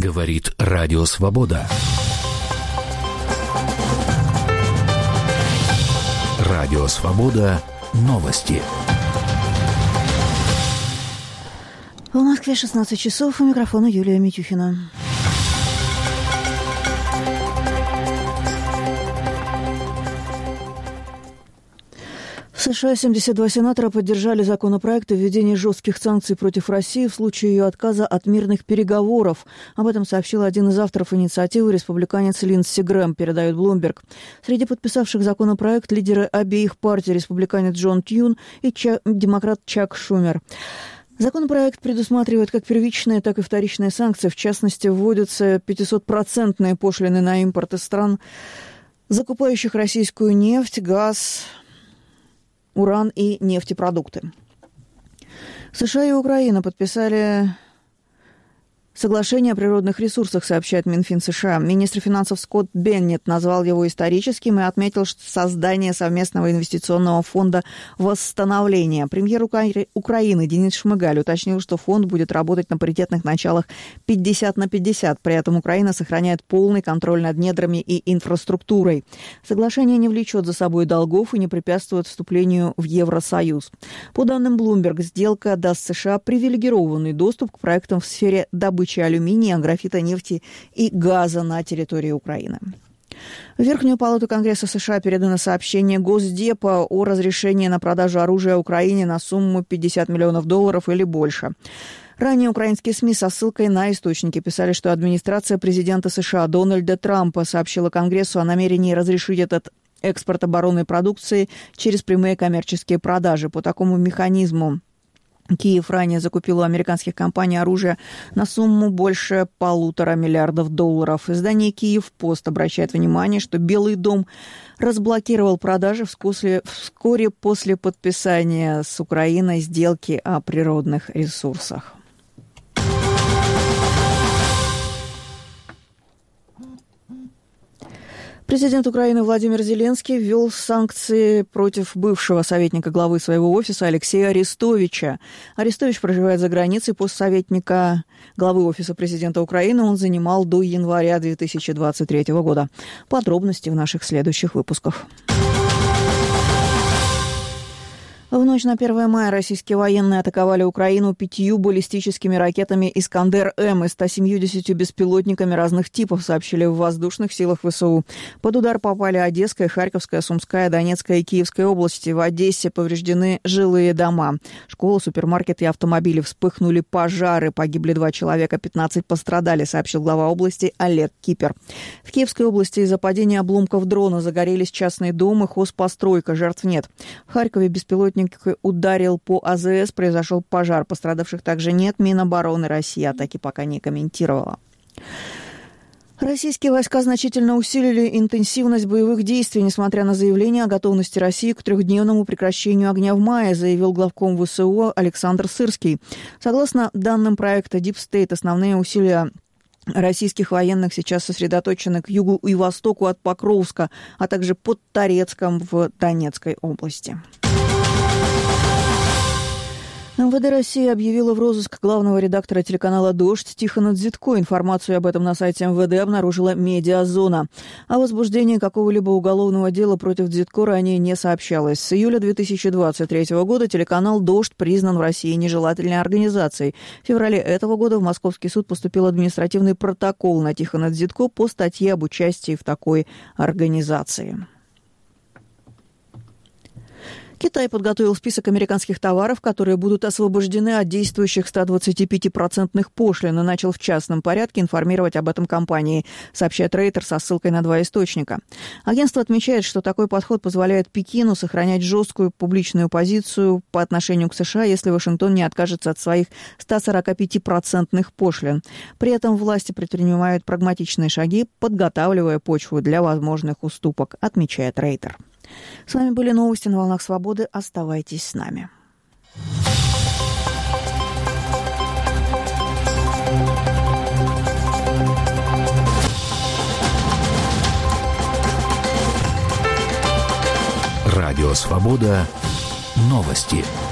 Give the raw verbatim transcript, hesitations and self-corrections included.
Говорит Радио Свобода. Радио Свобода. Новости. В Москве шестнадцать часов. У микрофона Юлия Митюхина. В США семьдесят два сенатора поддержали законопроект о введении жестких санкций против России в случае ее отказа от мирных переговоров. Об этом сообщил один из авторов инициативы, республиканец Линдси Грэм, передает Bloomberg. Среди подписавших законопроект лидеры обеих партий, республиканец Джон Тьюн и ча- демократ Чак Шумер. Законопроект предусматривает как первичные, так и вторичные санкции. В частности, вводятся пятисотпроцентные пошлины на импорт из стран, закупающих российскую нефть, газ, уран и нефтепродукты. США и Украина подписали соглашение о природных ресурсах, сообщает Минфин США. Министр финансов Скотт Беннет назвал его историческим и отметил создание совместного инвестиционного фонда восстановления. Премьер Укра- Украины Денис Шмыгаль уточнил, что фонд будет работать на паритетных началах пятьдесят на пятьдесят. При этом Украина сохраняет полный контроль над недрами и инфраструктурой. Соглашение не влечет за собой долгов и не препятствует вступлению в Евросоюз. По данным Bloomberg, сделка даст США привилегированный доступ к проектам в сфере добычи алюминия, графита, нефти и газа на территории Украины. В Верхнюю палату Конгресса США передано сообщение Госдепа о разрешении на продажу оружия Украине на сумму пятьдесят миллионов долларов или больше. Ранее украинские СМИ со ссылкой на источники писали, что администрация президента США Дональда Трампа сообщила Конгрессу о намерении разрешить этот экспорт оборонной продукции через прямые коммерческие продажи. По такому механизму Киев ранее закупил у американских компаний оружие на сумму больше полутора миллиардов долларов. Издание «Киев-Пост» обращает внимание, что Белый дом разблокировал продажи вскоре, вскоре после подписания с Украиной сделки о природных ресурсах. Президент Украины Владимир Зеленский ввел санкции против бывшего советника главы своего офиса Алексея Арестовича. Арестович проживает за границей. Пост советника главы офиса президента Украины он занимал до января две тысячи двадцать третьего года. Подробности в наших следующих выпусках. В ночь на первое мая российские военные атаковали Украину пятью баллистическими ракетами «Искандер-М» и ста семьюдесятью беспилотниками разных типов, сообщили в воздушных силах ВСУ. Под удар попали Одесская, Харьковская, Сумская, Донецкая и Киевская области. В Одессе повреждены жилые дома. Школа, супермаркет и автомобили. Вспыхнули пожары. Погибли два человека, пятнадцать пострадали, сообщил глава области Олег Кипер. В Киевской области из-за падения обломков дрона загорелись частные дома, хозпостройка. Жертв нет. В Харькове беспилотник ударил по АЗС, произошел пожар. Пострадавших также нет. Минобороны России атаки пока не комментировала. Российские войска значительно усилили интенсивность боевых действий, несмотря на заявление о готовности России к трехдневному прекращению огня в мае, заявил главком ВСУ Александр Сырский. Согласно данным проекта Deep State, основные усилия российских военных сейчас сосредоточены к югу и востоку от Покровска, а также под Торецком в Донецкой области. МВД России объявила в розыск главного редактора телеканала «Дождь» Тихона Дзитко. Информацию об этом на сайте МВД обнаружила «Медиазона». О возбуждении какого-либо уголовного дела против Дзитко ранее не сообщалось. С июля две тысячи двадцать третьего года телеканал «Дождь» признан в России нежелательной организацией. В феврале этого года в Московский суд поступил административный протокол на Тихона Дзитко по статье об участии в такой организации. Китай подготовил список американских товаров, которые будут освобождены от действующих ста двадцати пяти процентных пошлин, и начал в частном порядке информировать об этом компании, сообщает Рейтер со ссылкой на два источника. Агентство отмечает, что такой подход позволяет Пекину сохранять жесткую публичную позицию по отношению к США, если Вашингтон не откажется от своих ста сорока пяти процентных пошлин. При этом власти предпринимают прагматичные шаги, подготавливая почву для возможных уступок, отмечает Рейтер. С вами были новости на «Волнах Свободы». Оставайтесь с нами. Радио «Свобода». Новости.